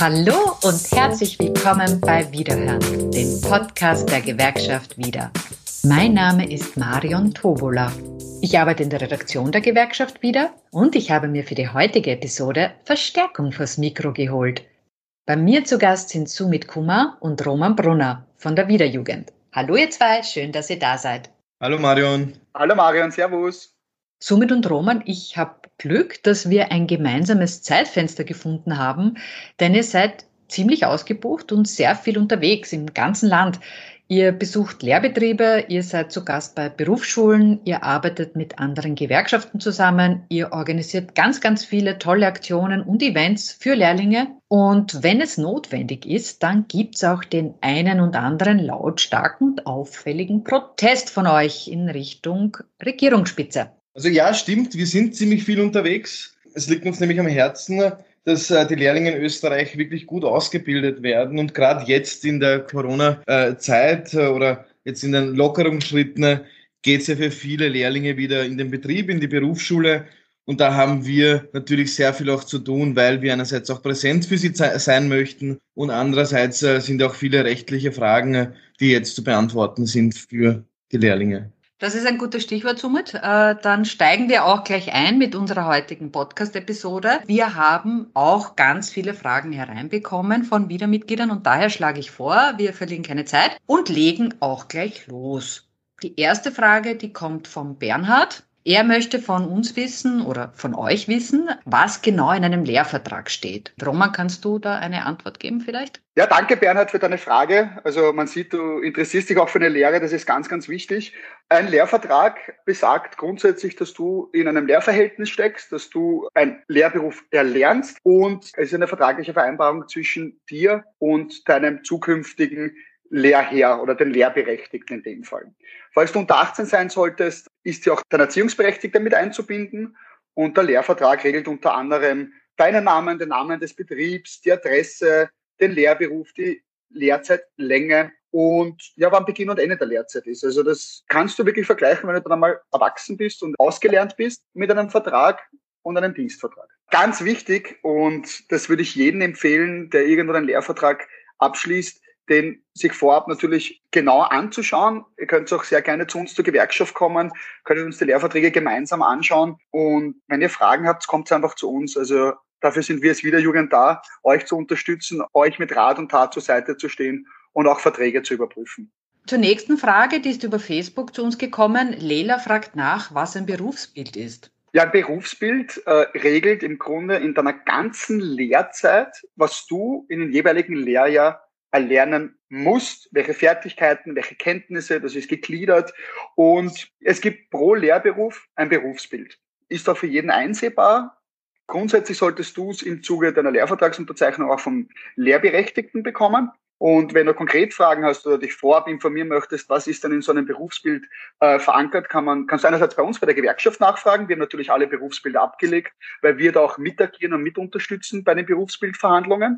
Hallo und herzlich willkommen bei Wiederhören, dem Podcast der Gewerkschaft Wieder. Mein Name ist Marion Tobola. Ich arbeite in der Redaktion der Gewerkschaft Wieder und ich habe mir für die heutige Episode Verstärkung vors Mikro geholt. Bei mir zu Gast sind Sumit Kumar und Roman Brunner von der Wiederjugend. Hallo ihr zwei, schön, dass ihr da seid. Hallo Marion. Hallo Marion, servus. Sumit und Roman, ich habe Glück, dass wir ein gemeinsames Zeitfenster gefunden haben, denn ihr seid ziemlich ausgebucht und sehr viel unterwegs im ganzen Land. Ihr besucht Lehrbetriebe, ihr seid zu Gast bei Berufsschulen, ihr arbeitet mit anderen Gewerkschaften zusammen, ihr organisiert ganz, ganz viele tolle Aktionen und Events für Lehrlinge. Und wenn es notwendig ist, dann gibt's auch den einen und anderen lautstarken und auffälligen Protest von euch in Richtung Regierungsspitze. Also ja, stimmt, wir sind ziemlich viel unterwegs. Es liegt uns nämlich am Herzen, dass die Lehrlinge in Österreich wirklich gut ausgebildet werden. Und gerade jetzt in der Corona-Zeit oder jetzt in den Lockerungsschritten geht es ja für viele Lehrlinge wieder in den Betrieb, in die Berufsschule. Und da haben wir natürlich sehr viel auch zu tun, weil wir einerseits auch präsent für sie sein möchten und andererseits sind auch viele rechtliche Fragen, die jetzt zu beantworten sind für die Lehrlinge. Das ist ein gutes Stichwort, Sumit. Dann steigen wir auch gleich ein mit unserer heutigen Podcast-Episode. Wir haben auch ganz viele Fragen hereinbekommen von Wiedermitgliedern und daher schlage ich vor, wir verlieren keine Zeit und legen auch gleich los. Die erste Frage, die kommt vom Bernhard. Er möchte von uns wissen oder von euch wissen, was genau in einem Lehrvertrag steht. Roman, kannst du da eine Antwort geben vielleicht? Ja, danke Bernhard für deine Frage. Also man sieht, du interessierst dich auch für eine Lehre, das ist ganz, ganz wichtig. Ein Lehrvertrag besagt grundsätzlich, dass du in einem Lehrverhältnis steckst, dass du einen Lehrberuf erlernst und es ist eine vertragliche Vereinbarung zwischen dir und deinem zukünftigen Lehrherr oder den Lehrberechtigten in dem Fall. Falls du unter 18 sein solltest, ist dir auch dein Erziehungsberechtigter mit einzubinden und der Lehrvertrag regelt unter anderem deinen Namen, den Namen des Betriebs, die Adresse, den Lehrberuf, die Lehrzeitlänge und ja, wann Beginn und Ende der Lehrzeit ist. Also das kannst du wirklich vergleichen, wenn du dann einmal erwachsen bist und ausgelernt bist mit einem Vertrag und einem Dienstvertrag. Ganz wichtig und das würde ich jedem empfehlen, der irgendwo einen Lehrvertrag abschließt, den sich vorab natürlich genau anzuschauen. Ihr könnt auch sehr gerne zu uns zur Gewerkschaft kommen, könnt uns die Lehrverträge gemeinsam anschauen und wenn ihr Fragen habt, kommt einfach zu uns. Also dafür sind wir als Wiederjugend da, euch zu unterstützen, euch mit Rat und Tat zur Seite zu stehen und auch Verträge zu überprüfen. Zur nächsten Frage, die ist über Facebook zu uns gekommen. Leila fragt nach, was ein Berufsbild ist. Ja, ein Berufsbild regelt im Grunde in deiner ganzen Lehrzeit, was du in den jeweiligen Lehrjahr erlernen musst, welche Fertigkeiten, welche Kenntnisse, das ist gegliedert und es gibt pro Lehrberuf ein Berufsbild. Ist auch für jeden einsehbar. Grundsätzlich solltest du es im Zuge deiner Lehrvertragsunterzeichnung auch vom Lehrberechtigten bekommen. Und wenn du konkret Fragen hast oder dich vorab informieren möchtest, was ist denn in so einem Berufsbild verankert, kannst du einerseits bei uns bei der Gewerkschaft nachfragen. Wir haben natürlich alle Berufsbilder abgelegt, weil wir da auch mitagieren und mit unterstützen bei den Berufsbildverhandlungen.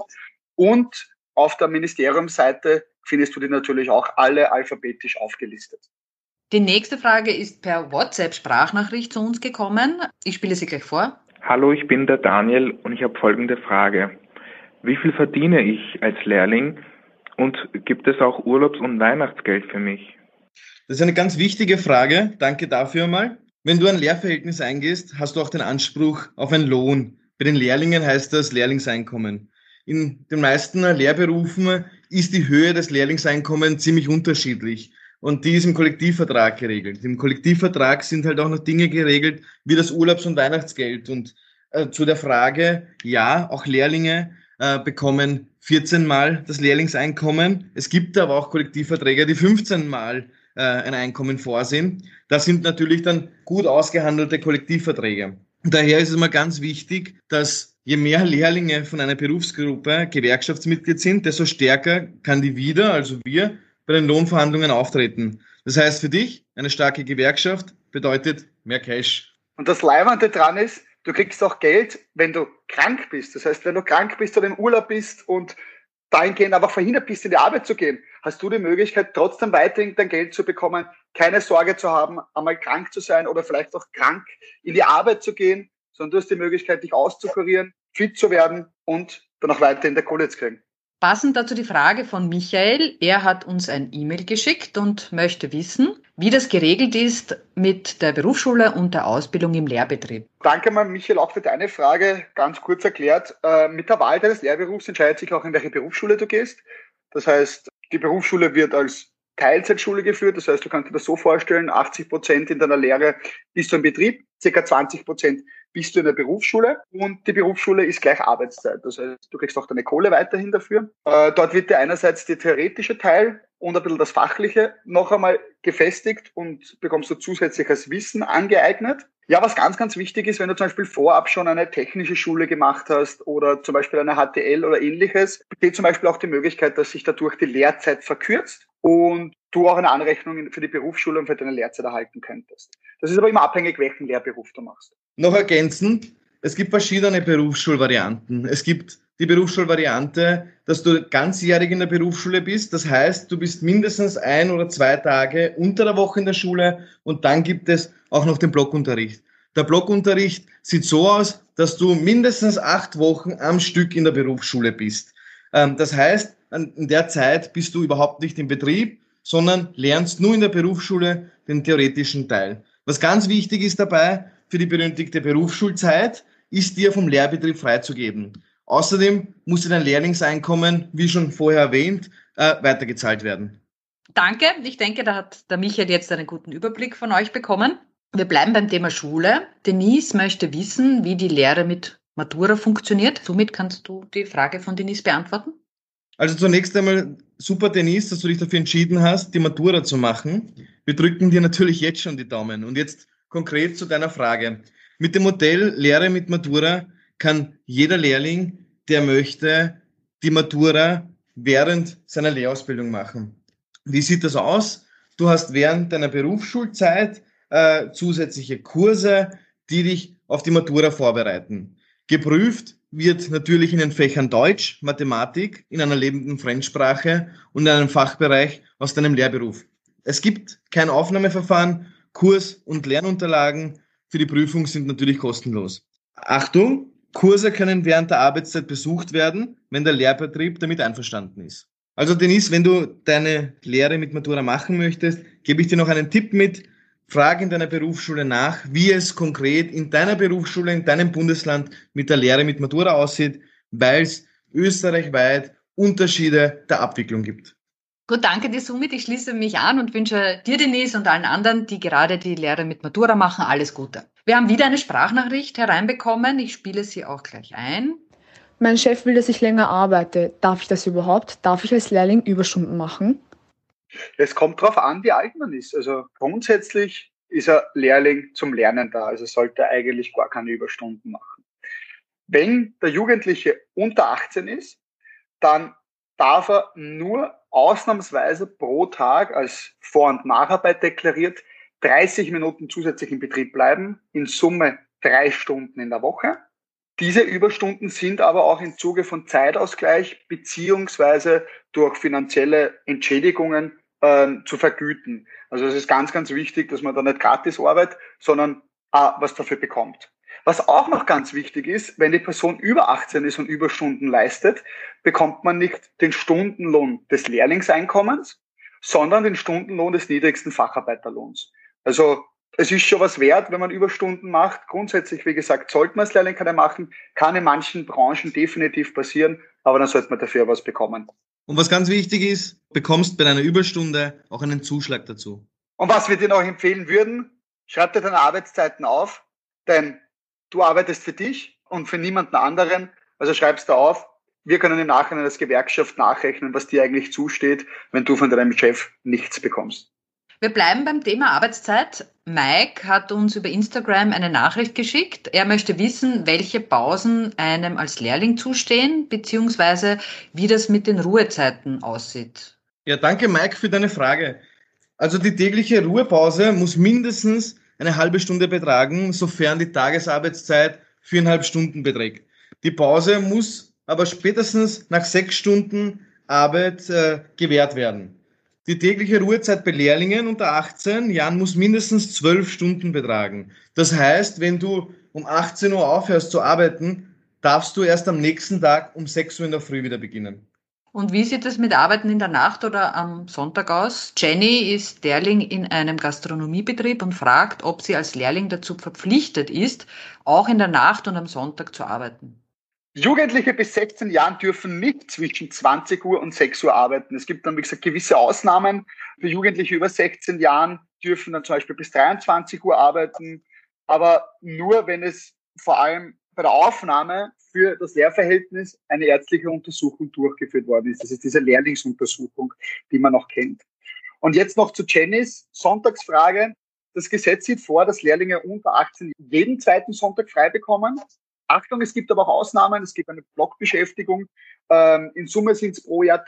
Und auf der Ministeriumsseite findest du die natürlich auch alle alphabetisch aufgelistet. Die nächste Frage ist per WhatsApp-Sprachnachricht zu uns gekommen. Ich spiele sie gleich vor. Hallo, ich bin der Daniel und ich habe folgende Frage. Wie viel verdiene ich als Lehrling und gibt es auch Urlaubs- und Weihnachtsgeld für mich? Das ist eine ganz wichtige Frage. Danke dafür mal. Wenn du ein Lehrverhältnis eingehst, hast du auch den Anspruch auf einen Lohn. Bei den Lehrlingen heißt das Lehrlingseinkommen. In den meisten Lehrberufen ist die Höhe des Lehrlingseinkommens ziemlich unterschiedlich und die ist im Kollektivvertrag geregelt. Im Kollektivvertrag sind halt auch noch Dinge geregelt wie das Urlaubs- und Weihnachtsgeld und zu der Frage, ja, auch Lehrlinge bekommen 14 Mal das Lehrlingseinkommen. Es gibt aber auch Kollektivverträge, die 15 Mal ein Einkommen vorsehen. Das sind natürlich dann gut ausgehandelte Kollektivverträge. Daher ist es mal ganz wichtig, dass je mehr Lehrlinge von einer Berufsgruppe Gewerkschaftsmitglied sind, desto stärker kann die Wieder, also wir, bei den Lohnverhandlungen auftreten. Das heißt für dich, eine starke Gewerkschaft bedeutet mehr Cash. Und das Leibende dran ist, du kriegst auch Geld, wenn du krank bist. Das heißt, wenn du krank bist oder im Urlaub bist und dahingehend einfach verhindert bist, in die Arbeit zu gehen, hast du die Möglichkeit, trotzdem weiterhin dein Geld zu bekommen, keine Sorge zu haben, einmal krank zu sein oder vielleicht auch krank in die Arbeit zu gehen, sondern du hast die Möglichkeit, dich auszukurieren, fit zu werden und dann auch weiterhin der Kohle zu kriegen. Passend dazu die Frage von Michael. Er hat uns ein E-Mail geschickt und möchte wissen, wie das geregelt ist mit der Berufsschule und der Ausbildung im Lehrbetrieb. Danke mal, Michael, auch für deine Frage. Ganz kurz erklärt, mit der Wahl deines Lehrberufs entscheidet sich auch, in welche Berufsschule du gehst. Das heißt, die Berufsschule wird als Teilzeitschule geführt. Das heißt, du kannst dir das so vorstellen, 80% in deiner Lehre bist du im Betrieb, ca. 20% bist du in der Berufsschule und die Berufsschule ist gleich Arbeitszeit. Das heißt, du kriegst auch deine Kohle weiterhin dafür. Dort wird dir einerseits der theoretische Teil und ein bisschen das Fachliche noch einmal gefestigt und bekommst du zusätzliches Wissen angeeignet. Ja, was ganz, ganz wichtig ist, wenn du zum Beispiel vorab schon eine technische Schule gemacht hast oder zum Beispiel eine HTL oder ähnliches, besteht zum Beispiel auch die Möglichkeit, dass sich dadurch die Lehrzeit verkürzt und du auch eine Anrechnung für die Berufsschule und für deine Lehrzeit erhalten könntest. Das ist aber immer abhängig, welchen Lehrberuf du machst. Noch ergänzend, es gibt verschiedene Berufsschulvarianten. Es gibt die Berufsschulvariante, dass du ganzjährig in der Berufsschule bist. Das heißt, du bist mindestens 1 oder 2 Tage unter der Woche in der Schule und dann gibt es auch noch den Blockunterricht. Der Blockunterricht sieht so aus, dass du mindestens 8 Wochen am Stück in der Berufsschule bist. Das heißt, in der Zeit bist du überhaupt nicht im Betrieb, sondern lernst nur in der Berufsschule den theoretischen Teil. Was ganz wichtig ist dabei, für die benötigte Berufsschulzeit ist dir vom Lehrbetrieb freizugeben. Außerdem muss dir dein Lehrlingseinkommen, wie schon vorher erwähnt, weitergezahlt werden. Danke. Ich denke, da hat der Michael jetzt einen guten Überblick von euch bekommen. Wir bleiben beim Thema Schule. Denise möchte wissen, wie die Lehre mit Matura funktioniert. Somit kannst du die Frage von Denise beantworten. Also zunächst einmal super, Denise, dass du dich dafür entschieden hast, die Matura zu machen. Wir drücken dir natürlich jetzt schon die Daumen. Und jetzt konkret zu deiner Frage. Mit dem Modell Lehre mit Matura kann jeder Lehrling, der möchte, die Matura während seiner Lehrausbildung machen. Wie sieht das aus? Du hast während deiner Berufsschulzeit zusätzliche Kurse, die dich auf die Matura vorbereiten. Geprüft wird natürlich in den Fächern Deutsch, Mathematik, in einer lebenden Fremdsprache und in einem Fachbereich aus deinem Lehrberuf. Es gibt kein Aufnahmeverfahren, Kurs- und Lernunterlagen für die Prüfung sind natürlich kostenlos. Achtung, Kurse können während der Arbeitszeit besucht werden, wenn der Lehrbetrieb damit einverstanden ist. Also Denise, wenn du deine Lehre mit Matura machen möchtest, gebe ich dir noch einen Tipp mit. Frag in deiner Berufsschule nach, wie es konkret in deiner Berufsschule, in deinem Bundesland mit der Lehre mit Matura aussieht, weil es österreichweit Unterschiede der Abwicklung gibt. Gut, danke dir somit. Ich schließe mich an und wünsche dir, Denise, und allen anderen, die gerade die Lehre mit Matura machen, alles Gute. Wir haben wieder eine Sprachnachricht hereinbekommen. Ich spiele sie auch gleich ein. Mein Chef will, dass ich länger arbeite. Darf ich das überhaupt? Darf ich als Lehrling Überstunden machen? Es kommt darauf an, wie alt man ist. Also grundsätzlich ist ein Lehrling zum Lernen da. Also sollte eigentlich gar keine Überstunden machen. Wenn der Jugendliche unter 18 ist, dann darf er nur ausnahmsweise pro Tag als Vor- und Nacharbeit deklariert 30 Minuten zusätzlich im Betrieb bleiben, in Summe 3 Stunden in der Woche. Diese Überstunden sind aber auch im Zuge von Zeitausgleich beziehungsweise durch finanzielle Entschädigungen zu vergüten. Also es ist ganz, ganz wichtig, dass man da nicht gratis arbeitet, sondern was dafür bekommt. Was auch noch ganz wichtig ist, wenn die Person über 18 ist und Überstunden leistet, bekommt man nicht den Stundenlohn des Lehrlingseinkommens, sondern den Stundenlohn des niedrigsten Facharbeiterlohns. Also es ist schon was wert, wenn man Überstunden macht. Grundsätzlich, wie gesagt, sollte man als Lehrling keine machen, kann in manchen Branchen definitiv passieren, aber dann sollte man dafür was bekommen. Und was ganz wichtig ist, bekommst bei deiner Überstunde auch einen Zuschlag dazu. Und was wir dir noch empfehlen würden, schreib dir deine Arbeitszeiten auf, denn du arbeitest für dich und für niemanden anderen, also schreibst du auf. Wir können im Nachhinein als Gewerkschaft nachrechnen, was dir eigentlich zusteht, wenn du von deinem Chef nichts bekommst. Wir bleiben beim Thema Arbeitszeit. Mike hat uns über Instagram eine Nachricht geschickt. Er möchte wissen, welche Pausen einem als Lehrling zustehen, beziehungsweise wie das mit den Ruhezeiten aussieht. Ja, danke Mike für deine Frage. Also die tägliche Ruhepause muss mindestens eine halbe Stunde betragen, sofern die Tagesarbeitszeit 4,5 Stunden beträgt. Die Pause muss aber spätestens nach 6 Stunden Arbeit gewährt werden. Die tägliche Ruhezeit bei Lehrlingen unter 18 Jahren muss mindestens 12 Stunden betragen. Das heißt, wenn du um 18 Uhr aufhörst zu arbeiten, darfst du erst am nächsten Tag um 6 Uhr in der Früh wieder beginnen. Und wie sieht es mit Arbeiten in der Nacht oder am Sonntag aus? Jenny ist Lehrling in einem Gastronomiebetrieb und fragt, ob sie als Lehrling dazu verpflichtet ist, auch in der Nacht und am Sonntag zu arbeiten. Jugendliche bis 16 Jahren dürfen nicht zwischen 20 Uhr und 6 Uhr arbeiten. Es gibt dann, wie gesagt, gewisse Ausnahmen. Für Jugendliche über 16 Jahren dürfen dann zum Beispiel bis 23 Uhr arbeiten, aber nur, wenn es vor allem bei der Aufnahme für das Lehrverhältnis eine ärztliche Untersuchung durchgeführt worden ist. Das ist diese Lehrlingsuntersuchung, die man noch kennt. Und jetzt noch zu Jennys Sonntagsfrage. Das Gesetz sieht vor, dass Lehrlinge unter 18 jeden zweiten Sonntag frei bekommen. Achtung, es gibt aber auch Ausnahmen. Es gibt eine Blockbeschäftigung. In Summe sind es pro Jahr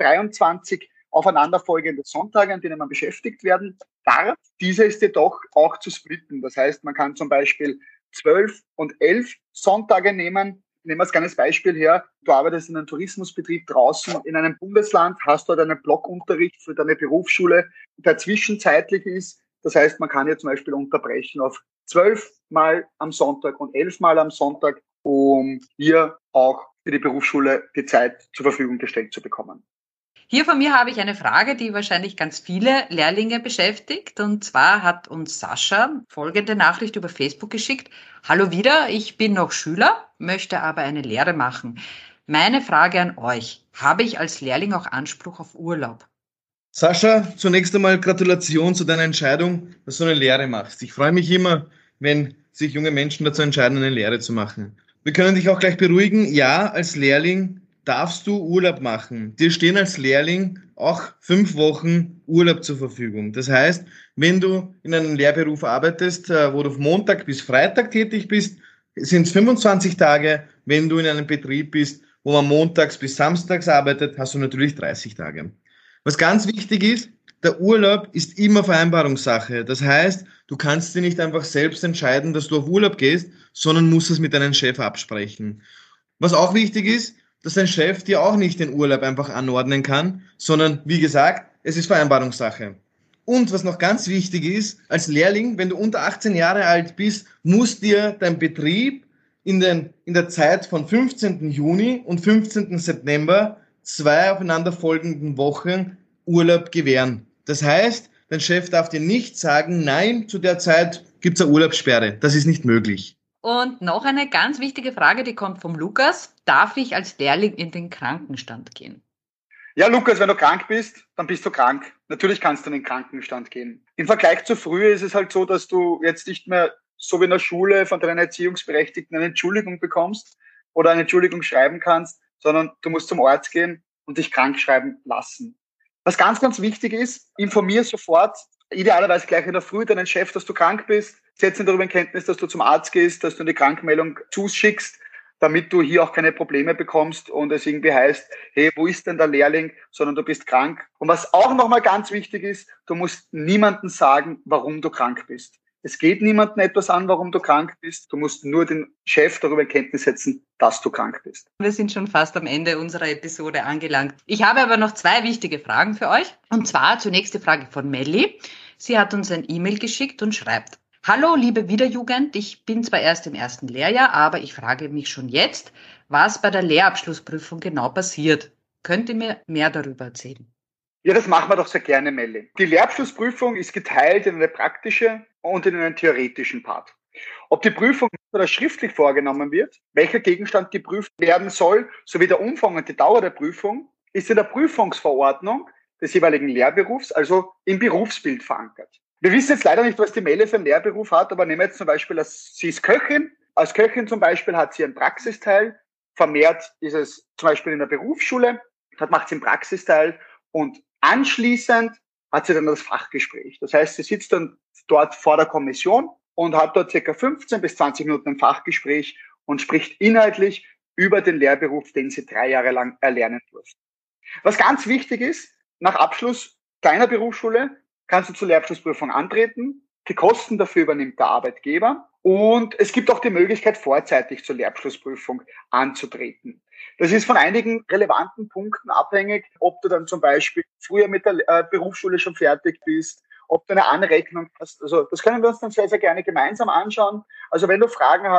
23 aufeinanderfolgende Sonntage, an denen man beschäftigt werden darf. Diese ist jedoch auch zu splitten. Das heißt, man kann zum Beispiel 12 und 11 Sonntage nehmen. Nehmen wir als kleines Beispiel her. Du arbeitest in einem Tourismusbetrieb draußen in einem Bundesland, hast dort einen Blockunterricht für deine Berufsschule, der zwischenzeitlich ist. Das heißt, man kann ja zum Beispiel unterbrechen auf 12 Mal am Sonntag und 11 Mal am Sonntag, um hier auch für die Berufsschule die Zeit zur Verfügung gestellt zu bekommen. Hier von mir habe ich eine Frage, die wahrscheinlich ganz viele Lehrlinge beschäftigt. Und zwar hat uns Sascha folgende Nachricht über Facebook geschickt. Hallo wieder, ich bin noch Schüler, möchte aber eine Lehre machen. Meine Frage an euch, habe ich als Lehrling auch Anspruch auf Urlaub? Sascha, zunächst einmal Gratulation zu deiner Entscheidung, dass du eine Lehre machst. Ich freue mich immer, wenn sich junge Menschen dazu entscheiden, eine Lehre zu machen. Wir können dich auch gleich beruhigen. Ja, als Lehrling darfst du Urlaub machen. Dir stehen als Lehrling auch 5 Wochen Urlaub zur Verfügung. Das heißt, wenn du in einem Lehrberuf arbeitest, wo du von Montag bis Freitag tätig bist, sind es 25 Tage. Wenn du in einem Betrieb bist, wo man montags bis samstags arbeitet, hast du natürlich 30 Tage. Was ganz wichtig ist, der Urlaub ist immer Vereinbarungssache. Das heißt, du kannst dir nicht einfach selbst entscheiden, dass du auf Urlaub gehst, sondern musst es mit deinem Chef absprechen. Was auch wichtig ist, dass dein Chef dir auch nicht den Urlaub einfach anordnen kann, sondern wie gesagt, es ist Vereinbarungssache. Und was noch ganz wichtig ist, als Lehrling, wenn du unter 18 Jahre alt bist, muss dir dein Betrieb in der Zeit von 15. Juni und 15. September 2 aufeinanderfolgenden Wochen Urlaub gewähren. Das heißt, dein Chef darf dir nicht sagen, nein, zu der Zeit gibt es eine Urlaubssperre. Das ist nicht möglich. Und noch eine ganz wichtige Frage, die kommt vom Lukas. Darf ich als Lehrling in den Krankenstand gehen? Ja, Lukas, wenn du krank bist, dann bist du krank. Natürlich kannst du in den Krankenstand gehen. Im Vergleich zu früher ist es halt so, dass du jetzt nicht mehr so wie in der Schule von deinen Erziehungsberechtigten eine Entschuldigung bekommst oder eine Entschuldigung schreiben kannst, sondern du musst zum Arzt gehen und dich krank schreiben lassen. Was ganz, ganz wichtig ist, informier sofort, idealerweise gleich in der Früh, deinen Chef, dass du krank bist, setz ihn darüber in Kenntnis, dass du zum Arzt gehst, dass du eine Krankmeldung zuschickst, damit du hier auch keine Probleme bekommst und es irgendwie heißt, hey, wo ist denn der Lehrling, sondern du bist krank. Und was auch nochmal ganz wichtig ist, du musst niemandem sagen, warum du krank bist. Es geht niemandem etwas an, warum du krank bist. Du musst nur den Chef darüber in Kenntnis setzen, dass du krank bist. Wir sind schon fast am Ende unserer Episode angelangt. Ich habe aber noch 2 wichtige Fragen für euch. Und zwar zunächst die Frage von Melli. Sie hat uns ein E-Mail geschickt und schreibt: Hallo, liebe Wiederjugend. Ich bin zwar erst im 1. Lehrjahr, aber ich frage mich schon jetzt, was bei der Lehrabschlussprüfung genau passiert. Könnt ihr mir mehr darüber erzählen? Ja, das machen wir doch sehr gerne, Melli. Die Lehrabschlussprüfung ist geteilt in eine praktische und in einen theoretischen Part. Ob die Prüfung oder schriftlich vorgenommen wird, welcher Gegenstand geprüft werden soll, sowie der Umfang und die Dauer der Prüfung, ist in der Prüfungsverordnung des jeweiligen Lehrberufs, also im Berufsbild verankert. Wir wissen jetzt leider nicht, was die Melli für einen Lehrberuf hat, aber nehmen wir jetzt zum Beispiel, sie ist Köchin. Als Köchin zum Beispiel hat sie einen Praxisteil. Vermehrt ist es zum Beispiel in der Berufsschule. Dort macht sie einen Praxisteil und anschließend hat sie dann das Fachgespräch. Das heißt, sie sitzt dann dort vor der Kommission und hat dort circa 15 bis 20 Minuten ein Fachgespräch und spricht inhaltlich über den Lehrberuf, den sie 3 Jahre lang erlernen durfte. Was ganz wichtig ist, nach Abschluss deiner Berufsschule kannst du zur Lehrabschlussprüfung antreten. Die Kosten dafür übernimmt der Arbeitgeber. Und es gibt auch die Möglichkeit, vorzeitig zur Lehrabschlussprüfung anzutreten. Das ist von einigen relevanten Punkten abhängig, ob du dann zum Beispiel früher mit der Berufsschule schon fertig bist, ob du eine Anrechnung hast. Also das können wir uns dann sehr, sehr gerne gemeinsam anschauen. Also wenn du Fragen hast,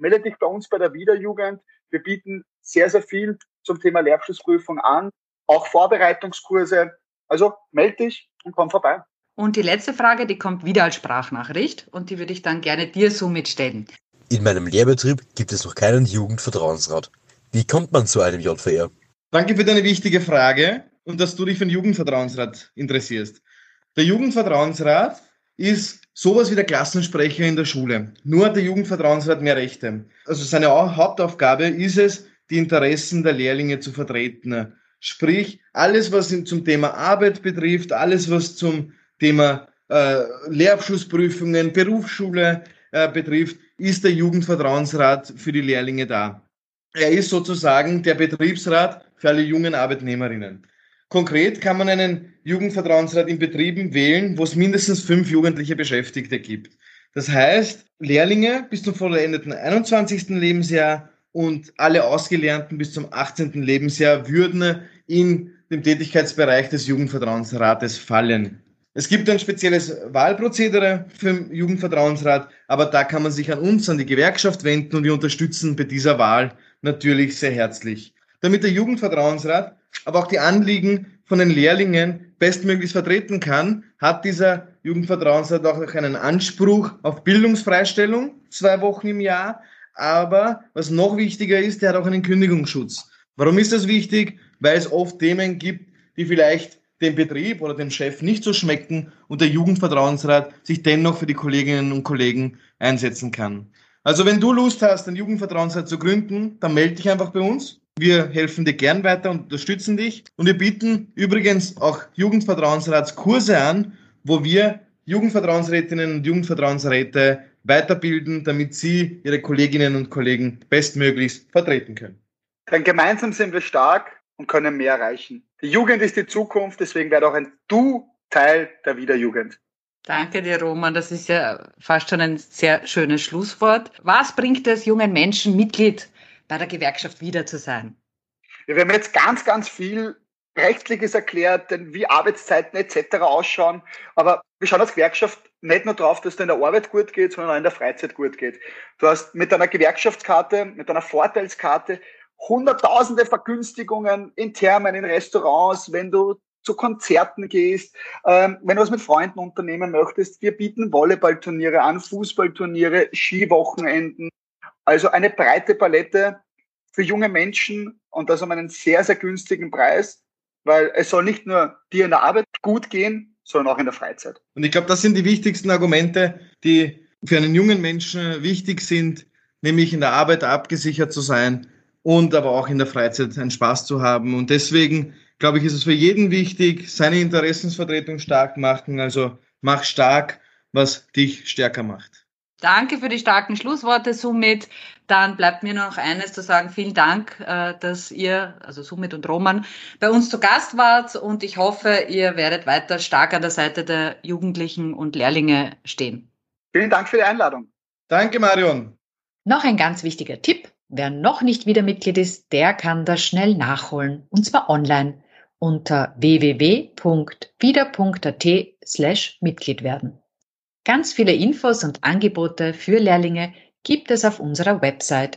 melde dich bei uns bei der Wiederjugend. Wir bieten sehr, sehr viel zum Thema Lehrabschlussprüfung an, auch Vorbereitungskurse. Also melde dich und komm vorbei. Und die letzte Frage, die kommt wieder als Sprachnachricht und die würde ich dann gerne dir so mitstellen. In meinem Lehrbetrieb gibt es noch keinen Jugendvertrauensrat. Wie kommt man zu einem JVR? Danke für deine wichtige Frage und dass du dich für den Jugendvertrauensrat interessierst. Der Jugendvertrauensrat ist sowas wie der Klassensprecher in der Schule. Nur hat der Jugendvertrauensrat mehr Rechte. Also seine Hauptaufgabe ist es, die Interessen der Lehrlinge zu vertreten. Sprich, alles, was zum Thema Arbeit betrifft, alles, was zum Thema Lehrabschlussprüfungen, Berufsschule betrifft, ist der Jugendvertrauensrat für die Lehrlinge da. Er ist sozusagen der Betriebsrat für alle jungen Arbeitnehmerinnen. Konkret kann man einen Jugendvertrauensrat in Betrieben wählen, wo es mindestens 5 jugendliche Beschäftigte gibt. Das heißt, Lehrlinge bis zum vollendeten 21. Lebensjahr und alle Ausgelernten bis zum 18. Lebensjahr würden in dem Tätigkeitsbereich des Jugendvertrauensrates fallen. Es gibt ein spezielles Wahlprozedere für den Jugendvertrauensrat, aber da kann man sich an uns, an die Gewerkschaft wenden und wir unterstützen bei dieser Wahl natürlich sehr herzlich. Damit der Jugendvertrauensrat aber auch die Anliegen von den Lehrlingen bestmöglichst vertreten kann, hat dieser Jugendvertrauensrat auch noch einen Anspruch auf Bildungsfreistellung, 2 Wochen im Jahr. Aber was noch wichtiger ist, der hat auch einen Kündigungsschutz. Warum ist das wichtig? Weil es oft Themen gibt, die vielleicht dem Betrieb oder dem Chef nicht so schmecken und der Jugendvertrauensrat sich dennoch für die Kolleginnen und Kollegen einsetzen kann. Also wenn du Lust hast, einen Jugendvertrauensrat zu gründen, dann melde dich einfach bei uns. Wir helfen dir gern weiter und unterstützen dich. Und wir bieten übrigens auch Jugendvertrauensratskurse an, wo wir Jugendvertrauensrätinnen und Jugendvertrauensräte weiterbilden, damit sie ihre Kolleginnen und Kollegen bestmöglichst vertreten können. Denn gemeinsam sind wir stark und können mehr erreichen. Die Jugend ist die Zukunft, deswegen werde auch du Teil der Wiederjugend. Danke dir, Roman. Das ist ja fast schon ein sehr schönes Schlusswort. Was bringt es jungen Menschen, Mitglied bei der Gewerkschaft wieder zu sein? Wir haben jetzt ganz, ganz viel Rechtliches erklärt, denn wie Arbeitszeiten etc. ausschauen. Aber wir schauen als Gewerkschaft nicht nur drauf, dass es in der Arbeit gut geht, sondern auch in der Freizeit gut geht. Du hast mit deiner Gewerkschaftskarte, mit deiner Vorteilskarte hunderttausende Vergünstigungen in Thermen, in Restaurants, wenn du zu Konzerten gehst, wenn du was mit Freunden unternehmen möchtest. Wir bieten Volleyballturniere an, Fußballturniere, Skiwochenenden. Also eine breite Palette für junge Menschen und das um einen sehr, sehr günstigen Preis, weil es soll nicht nur dir in der Arbeit gut gehen, sondern auch in der Freizeit. Und ich glaube, das sind die wichtigsten Argumente, die für einen jungen Menschen wichtig sind, nämlich in der Arbeit abgesichert zu sein und aber auch in der Freizeit einen Spaß zu haben. Und deswegen, glaube ich, ist es für jeden wichtig, seine Interessensvertretung stark machen. Also mach stark, was dich stärker macht. Danke für die starken Schlussworte, Sumit. Dann bleibt mir nur noch eines zu sagen. Vielen Dank, dass ihr, also Sumit und Roman, bei uns zu Gast wart und ich hoffe, ihr werdet weiter stark an der Seite der Jugendlichen und Lehrlinge stehen. Vielen Dank für die Einladung. Danke, Marion. Noch ein ganz wichtiger Tipp. Wer noch nicht wieder Mitglied ist, der kann das schnell nachholen. Und zwar online unter www.wieder.at/Mitglied werden. Ganz viele Infos und Angebote für Lehrlinge gibt es auf unserer Website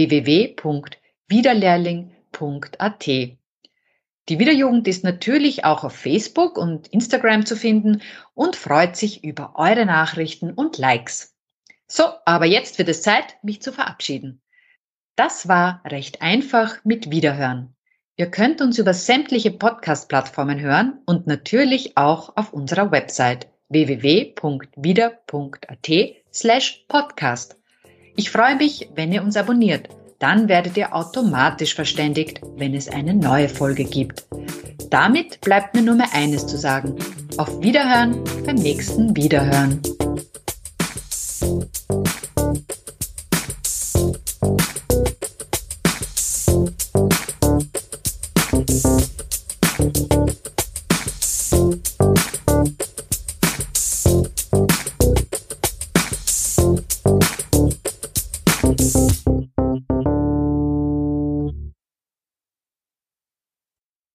www.wiederlehrling.at. Die Wiederjugend ist natürlich auch auf Facebook und Instagram zu finden und freut sich über eure Nachrichten und Likes. So, aber jetzt wird es Zeit, mich zu verabschieden. Das war recht einfach mit Wiederhören. Ihr könnt uns über sämtliche Podcast-Plattformen hören und natürlich auch auf unserer Website www.wieder.at/podcast. Ich freue mich, wenn ihr uns abonniert. Dann werdet ihr automatisch verständigt, wenn es eine neue Folge gibt. Damit bleibt mir nur mehr eines zu sagen. Auf Wiederhören beim nächsten Wiederhören.